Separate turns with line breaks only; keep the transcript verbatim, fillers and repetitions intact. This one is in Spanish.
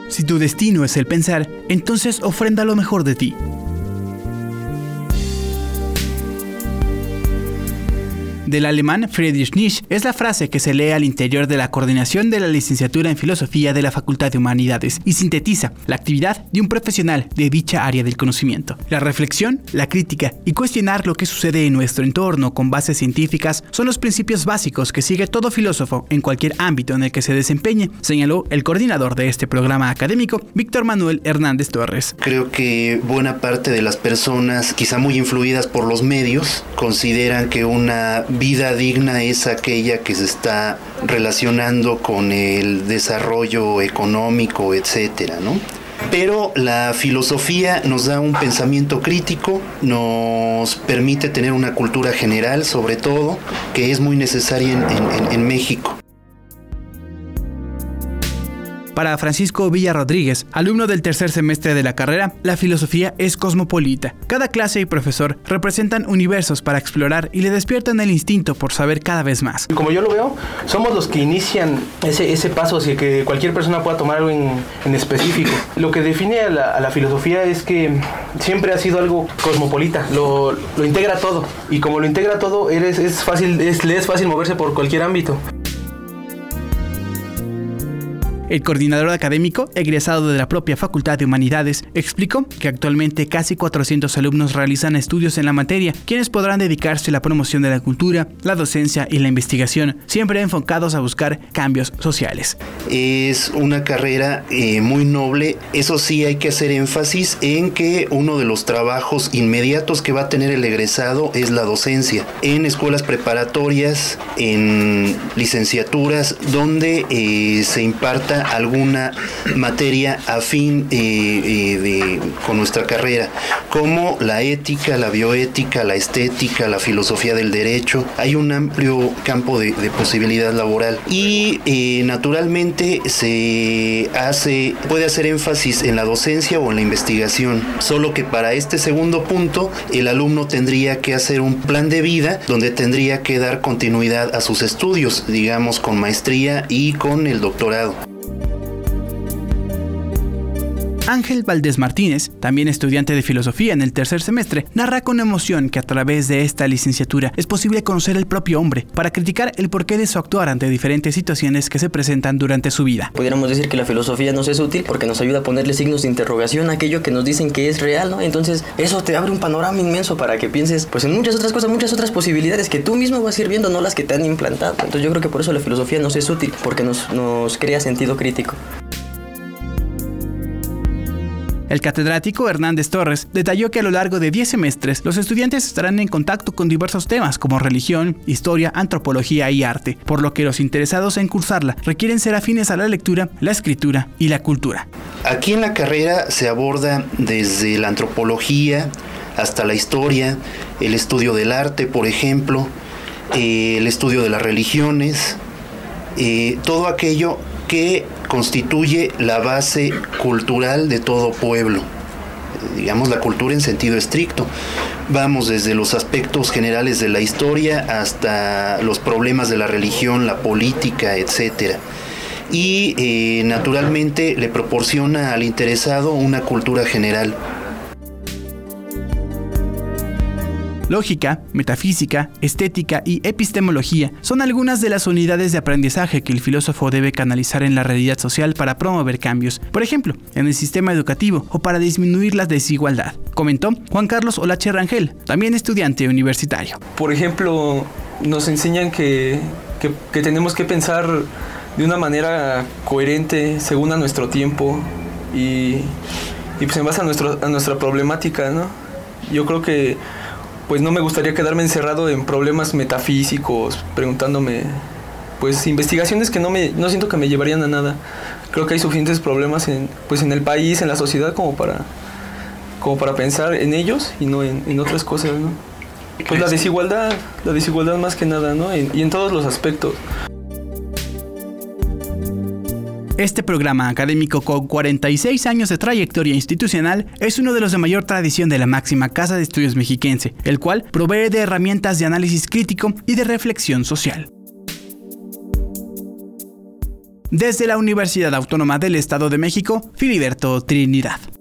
Si tu destino es el pensar, entonces ofrenda lo mejor de ti. Del alemán Friedrich Nietzsche es la frase que se lee al interior de la coordinación de la licenciatura en Filosofía de la Facultad de Humanidades y sintetiza la actividad de un profesional de dicha área del conocimiento. La reflexión, la crítica y cuestionar lo que sucede en nuestro entorno con bases científicas son los principios básicos que sigue todo filósofo en cualquier ámbito en el que se desempeñe, señaló el coordinador de este programa académico, Víctor Manuel Hernández Torres.
Creo que buena parte de las personas, quizá muy influidas por los medios, consideran que una vida digna es aquella que se está relacionando con el desarrollo económico, etcétera, ¿no? Pero la filosofía nos da un pensamiento crítico, nos permite tener una cultura general, sobre todo, que es muy necesaria en, en, en México.
Para Francisco Villa Rodríguez, alumno del tercer semestre de la carrera, la filosofía es cosmopolita. Cada clase y profesor representan universos para explorar y le despiertan el instinto por saber cada vez más.
Como yo lo veo, somos los que inician ese, ese paso hacia que cualquier persona pueda tomar algo en, en específico. Lo que define a la, a la filosofía es que siempre ha sido algo cosmopolita, lo, lo integra todo. Y como lo integra todo, eres, es fácil, es, le es fácil moverse por cualquier ámbito.
El coordinador académico, egresado de la propia Facultad de Humanidades, explicó que actualmente casi cuatrocientos alumnos realizan estudios en la materia, quienes podrán dedicarse a la promoción de la cultura, la docencia y la investigación, siempre enfocados a buscar cambios sociales.
Es una carrera eh, muy noble. Eso sí, hay que hacer énfasis en que uno de los trabajos inmediatos que va a tener el egresado es la docencia en escuelas preparatorias, en licenciaturas, donde eh, se imparta alguna materia afín eh, eh, de, con nuestra carrera, como la ética, la bioética, la estética, la filosofía del derecho. Hay un amplio campo de, de posibilidad laboral y eh, naturalmente se hace, puede hacer énfasis en la docencia o en la investigación, solo que para este segundo punto el alumno tendría que hacer un plan de vida donde tendría que dar continuidad a sus estudios, digamos con maestría y con el doctorado.
Ángel Valdés Martínez, también estudiante de filosofía en el tercer semestre, narra con emoción que a través de esta licenciatura es posible conocer el propio hombre para criticar el porqué de su actuar ante diferentes situaciones que se presentan durante su vida.
Pudiéramos decir que la filosofía nos es útil porque nos ayuda a ponerle signos de interrogación a aquello que nos dicen que es real, ¿no? Entonces eso te abre un panorama inmenso para que pienses pues en muchas otras cosas, muchas otras posibilidades que tú mismo vas a ir viendo, no las que te han implantado. Entonces yo creo que por eso la filosofía nos es útil, porque nos, nos crea sentido crítico.
El catedrático Hernández Torres detalló que a lo largo de diez semestres los estudiantes estarán en contacto con diversos temas como religión, historia, antropología y arte, por lo que los interesados en cursarla requieren ser afines a la lectura, la escritura y la cultura.
Aquí en la carrera se aborda desde la antropología hasta la historia, el estudio del arte, por ejemplo, eh, el estudio de las religiones, eh, todo aquello que constituye la base cultural de todo pueblo, digamos la cultura en sentido estricto. Vamos desde los aspectos generales de la historia hasta los problemas de la religión, la política, etcétera. Y eh, naturalmente le proporciona al interesado una cultura general.
Lógica, metafísica, estética y epistemología son algunas de las unidades de aprendizaje que el filósofo debe canalizar en la realidad social para promover cambios, por ejemplo, en el sistema educativo o para disminuir la desigualdad, comentó Juan Carlos Olache Rangel, también estudiante universitario.
Por ejemplo, nos enseñan que, que, que tenemos que pensar de una manera coherente según a nuestro tiempo y, y pues en base a, nuestro, a nuestra problemática, ¿no? Yo creo que pues no me gustaría quedarme encerrado en problemas metafísicos, preguntándome, pues investigaciones que no me no siento que me llevarían a nada. Creo que hay suficientes problemas en pues en el país, en la sociedad como para como para pensar en ellos y no en, en otras cosas, ¿no? Pues la desigualdad, la desigualdad más que nada, ¿no? En, y en todos los aspectos.
Este programa académico con cuarenta y seis años de trayectoria institucional es uno de los de mayor tradición de la máxima Casa de Estudios Mexiquense, el cual provee de herramientas de análisis crítico y de reflexión social. Desde la Universidad Autónoma del Estado de México, Filiberto Trinidad.